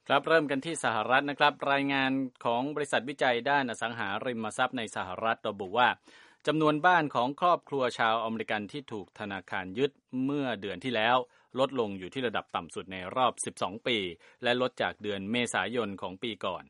ครับเริ่มกันที่สหรัฐนะครับรายงานของบริษัทวิจัยด้านอสังหาริมทรัพย์ในสหรัฐระบุว่าจำนวนบ้านของครอบครัวชาวอเมริกันที่ถูกธนาคารยึดเมื่อเดือนที่แล้วลดลงอยู่ที่ระดับต่ำสุดในรอบ12ปีและลดจากเดือนเมษายนของปีก่อน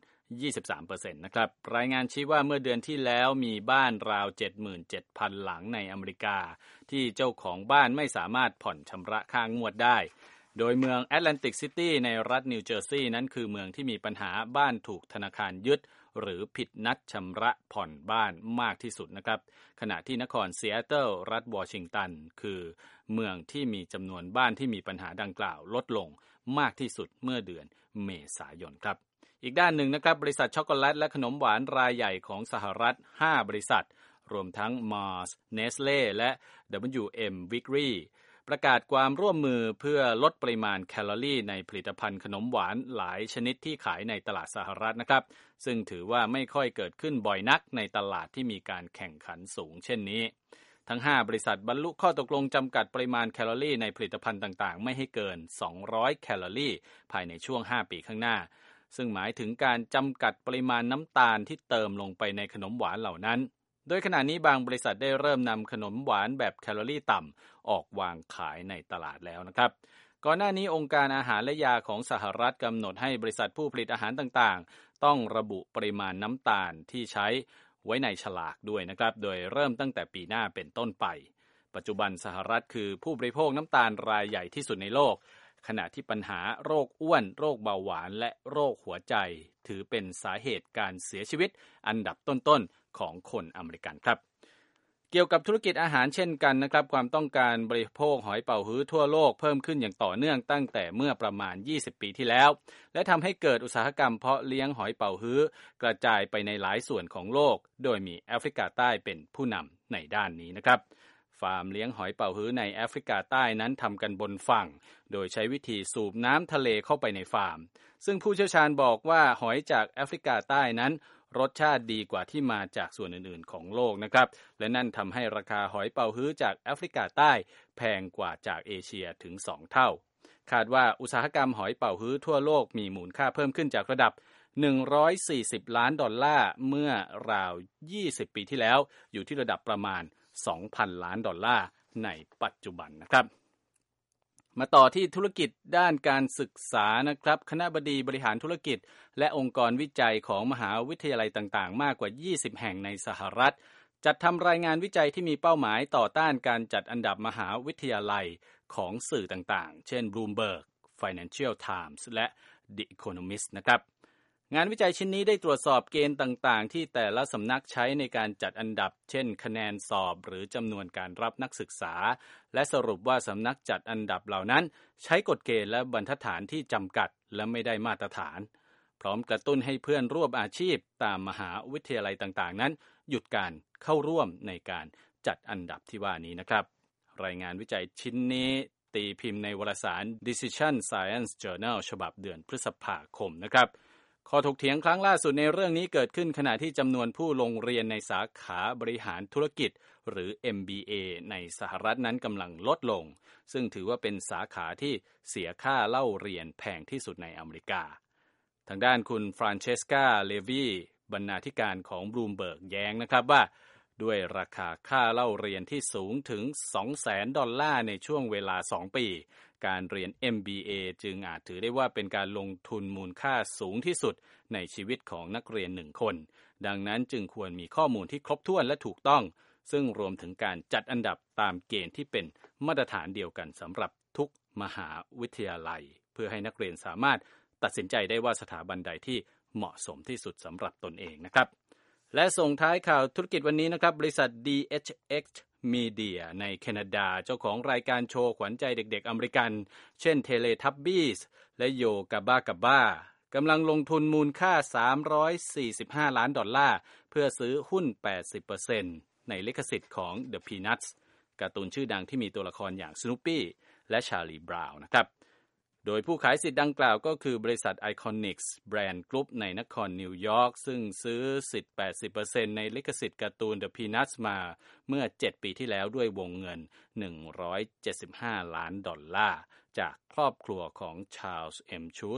23%นะครับรายงานชี้ว่าเมื่อเดือนที่แล้วมีบ้านราว 77,000 หลังในอเมริกาที่เจ้าของบ้านไม่สามารถผ่อนชำระค่างวดได้โดยเมืองแอตแลนติกซิตี้ในรัฐนิวเจอร์ซีย์นั้นคือเมืองที่มีปัญหาบ้านถูกธนาคารยึดหรือผิดนัดชำระผ่อนบ้านมากที่สุดนะครับขณะที่นครซีแอตเทิลรัฐวอชิงตันคือเมืองที่มีจำนวนบ้านที่มีปัญหาดังกล่าวลดลงมากที่สุดเมื่อเดือนเมษายนครับอีกด้านหนึ่งนะครับบริษัทช็อกโกแลตและขนมหวานรายใหญ่ของสหรัฐ5บริษัทรวมทั้ง Mars, Nestle และ W.M. Wrigleyประกาศความร่วมมือเพื่อลดปริมาณแคลอรี่ในผลิตภัณฑ์ขนมหวานหลายชนิดที่ขายในตลาดสหรัฐนะครับซึ่งถือว่าไม่ค่อยเกิดขึ้นบ่อยนักในตลาดที่มีการแข่งขันสูงเช่นนี้ทั้ง5บริษัทบรรลุข้อตกลงจำกัดปริมาณแคลอรี่ในผลิตภัณฑ์ต่างๆไม่ให้เกิน200แคลอรี่ภายในช่วง5ปีข้างหน้าซึ่งหมายถึงการจำกัดปริมาณน้ำตาลที่เติมลงไปในขนมหวานเหล่านั้นโดยขณะนี้บางบริษัทได้เริ่มนำขนมหวานแบบแคลอรี่ต่ำออกวางขายในตลาดแล้วนะครับก่อนหน้านี้องค์การอาหารและยาของสหรัฐกำหนดให้บริษัทผู้ผลิตอาหารต่างๆต้องระบุปริมาณน้ำตาลที่ใช้ไว้ในฉลากด้วยนะครับโดยเริ่มตั้งแต่ปีหน้าเป็นต้นไปปัจจุบันสหรัฐคือผู้บริโภคน้ำตาลรายใหญ่ที่สุดในโลกขณะที่ปัญหาโรคอ้วนโรคเบาหวานและโรคหัวใจถือเป็นสาเหตุการเสียชีวิตอันดับต้นๆของคนอเมริกันครับเกี่ยวกับธุรกิจอาหารเช่นกันนะครับความต้องการบริโภคหอยเป๋าฮื้อทั่วโลกเพิ่มขึ้นอย่างต่อเนื่องตั้งแต่เมื่อประมาณ20ปีที่แล้วและทำให้เกิดอุตสาหกรรมเพาะเลี้ยงหอยเป๋าฮื้อกระจายไปในหลายส่วนของโลกโดยมีแอฟริกาใต้เป็นผู้นำในด้านนี้นะครับฟาร์มเลี้ยงหอยเป๋าฮื้อในแอฟริกาใต้นั้นทำกันบนฝั่งโดยใช้วิธีสูบน้ำทะเลเข้าไปในฟาร์มซึ่งผู้เชี่ยวชาญบอกว่าหอยจากแอฟริกาใต้นั้นรสชาติดีกว่าที่มาจากส่วนอื่นๆของโลกนะครับและนั่นทำให้ราคาหอยเป๋าฮื้อจากแอฟริกาใต้แพงกว่าจากเอเชียถึง2เท่าคาดว่าอุตสาหกรรมหอยเป๋าฮื้อทั่วโลกมีมูลค่าเพิ่มขึ้นจากระดับ140ล้านดอลลาร์เมื่อราว20ปีที่แล้วอยู่ที่ระดับประมาณ2,000 ล้านดอลลาร์ในปัจจุบันนะครับมาต่อที่ธุรกิจด้านการศึกษานะครับคณบดีบริหารธุรกิจและองค์กรวิจัยของมหาวิทยาลัยต่างๆมากกว่า20แห่งในสหรัฐจัดทำรายงานวิจัยที่มีเป้าหมายต่อต้านการจัดอันดับมหาวิทยาลัยของสื่อต่างๆเช่น Bloomberg, Financial Times และ The Economist นะครับงานวิจัยชิ้นนี้ได้ตรวจสอบเกณฑ์ต่างๆที่แต่ละสำนักใช้ในการจัดอันดับเช่นคะแนนสอบหรือจำนวนการรับนักศึกษาและสรุปว่าสำนักจัดอันดับเหล่านั้นใช้กฎเกณฑ์และบรรทัดฐานที่จำกัดและไม่ได้มาตรฐานพร้อมกระตุ้นให้เพื่อนร่วมอาชีพตามมหาวิทยาลัยต่างๆนั้นหยุดการเข้าร่วมในการจัดอันดับที่ว่านี้นะครับรายงานวิจัยชิ้นนี้ตีพิมพ์ในวารสาร Decision Science Journal ฉบับเดือนพฤษภาคมนะครับข้อถกเถียงครั้งล่าสุดในเรื่องนี้เกิดขึ้นขณะที่จำนวนผู้ลงเรียนในสาขาบริหารธุรกิจหรือ MBA ในสหรัฐนั้นกำลังลดลงซึ่งถือว่าเป็นสาขาที่เสียค่าเล่าเรียนแพงที่สุดในอเมริกาทางด้านคุณฟรานเชสกาเลวีบรรณาธิการของ Bloomberg แย้งนะครับว่าด้วยราคาค่าเล่าเรียนที่สูงถึง 200,000 ดอลลาร์ในช่วงเวลา2ปีการเรียน MBA จึงอาจถือได้ว่าเป็นการลงทุนมูลค่าสูงที่สุดในชีวิตของนักเรียน1คนดังนั้นจึงควรมีข้อมูลที่ครบถ้วนและถูกต้องซึ่งรวมถึงการจัดอันดับตามเกณฑ์ที่เป็นมาตรฐานเดียวกันสำหรับทุกมหาวิทยาลัยเพื่อให้นักเรียนสามารถตัดสินใจได้ว่าสถาบันใดที่เหมาะสมที่สุดสำหรับตนเองนะครับและส่งท้ายข่าวธุรกิจวันนี้นะครับบริษัท DHX Media ในแคนาดาเจ้าของรายการโชว์ขวัญใจเด็กๆอเมริกันเช่น Teletubbies และโยกาบ้ากาบ้ากำลังลงทุนมูลค่า345ล้านดอลลาร์เพื่อซื้อหุ้น 80% ในลิขสิทธิ์ของ The Peanuts การ์ตูนชื่อดังที่มีตัวละครอย่าง Snoopy และ Charlie Brown นะครับโดยผู้ขายสิทธิ์ดังกล่าวก็คือบริษัท Iconics Brand Group ในนครนิวยอร์กซึ่งซื้อสิทธิ์ 80% ในลิขสิทธิ์การ์ตูน The Peanuts มาเมื่อ7ปีที่แล้วด้วยวงเงิน175ล้านดอลลาร์จากครอบครัวของ Charles M. Schulz ผ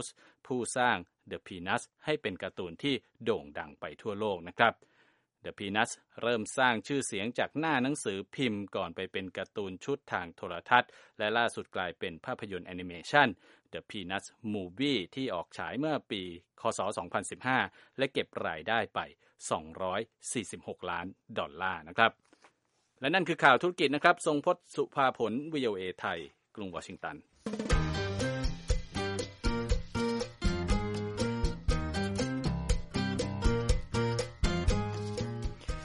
ผู้สร้าง The Peanuts ให้เป็นการ์ตูนที่โด่งดังไปทั่วโลกนะครับ The Peanuts เริ่มสร้างชื่อเสียงจากหน้าหนังสือพิมพ์ก่อนไปเป็นการ์ตูนชุดทางโทรทัศน์และล่าสุดกลายเป็นภาพยนตร์แอนิเมชัน The Peanuts Movie ที่ออกฉายเมื่อปีค.ศ. 2015 และเก็บรายได้ไป$246 ล้านนะครับและนั่นคือข่าวธุรกิจนะครับทรงพจน์ สุภาผล VOA ไทยกรุงวอชิงตัน